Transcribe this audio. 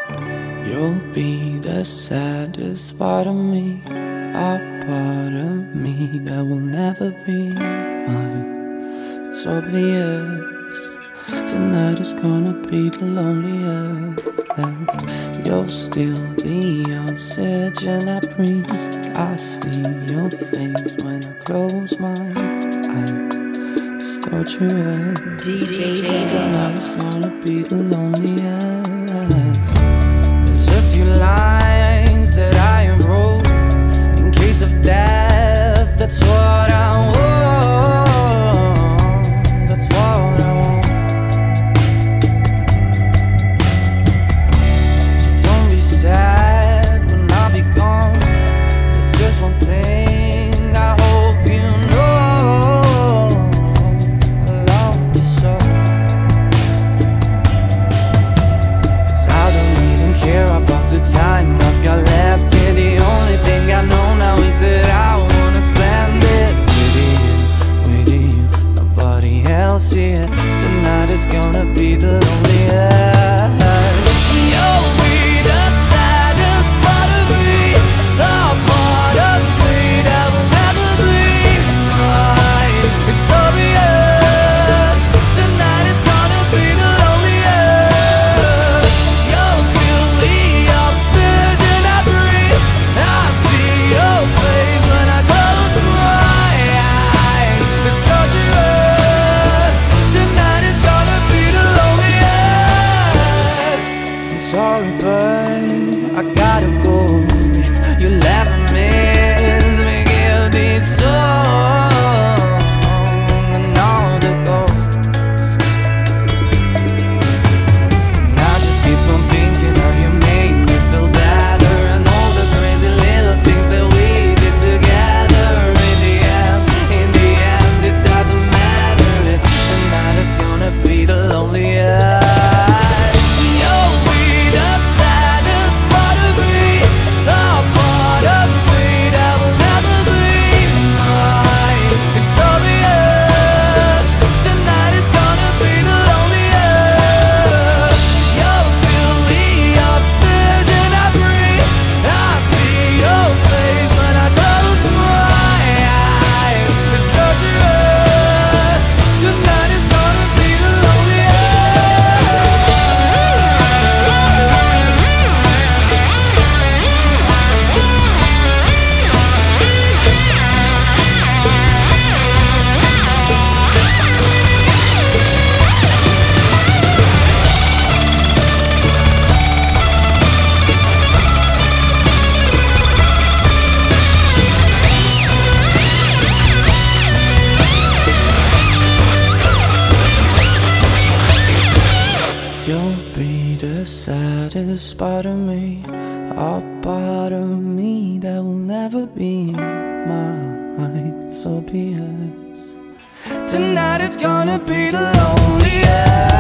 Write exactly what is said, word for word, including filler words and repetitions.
You'll be the saddest part of me, a part of me that will never be mine. It's obvious tonight is gonna be the loneliest. You're still the oxygen I breathe. I see your face when I close my eyes. It's torture. D J Tonight's gonna be the loneliest. There's a few lines that I wrote in case of death. That's what I want. That's what I want. So don't be sad when I'll be gone. There's just one thing I hope you know. I love you so. 'Cause I don't even care about the time I've got left here. The only thing I know now is that I wanna spend it with you, with you, nobody else here. Tonight is gonna be the loneliest. You'll be the saddest part of me, the part of me that will never be mine. It's obvious tonight is gonna be the loneliest. You're still the oxygen I breathe. I see your face when I close my eyes. It's torturous. Tonight is gonna be the loneliest. I'm sorry, but I gotta go. If you'll ever miss me, give this song another go. And I just keep on thinking how you make me feel better, and all the crazy little things that we did together. In the end, in the end, it doesn't matter if tonight is gonna be the loneliest. You'll be the saddest part of me, the part of me that will never be mine. It's obvious tonight is gonna be the loneliest. You're still the oxygen I breathe. I see your face when I close my eyes. It's torturous. Tonight is gonna be the You'll be the saddest part of me, a part of me that will never be mine. So be it. Tonight is gonna be the loneliest.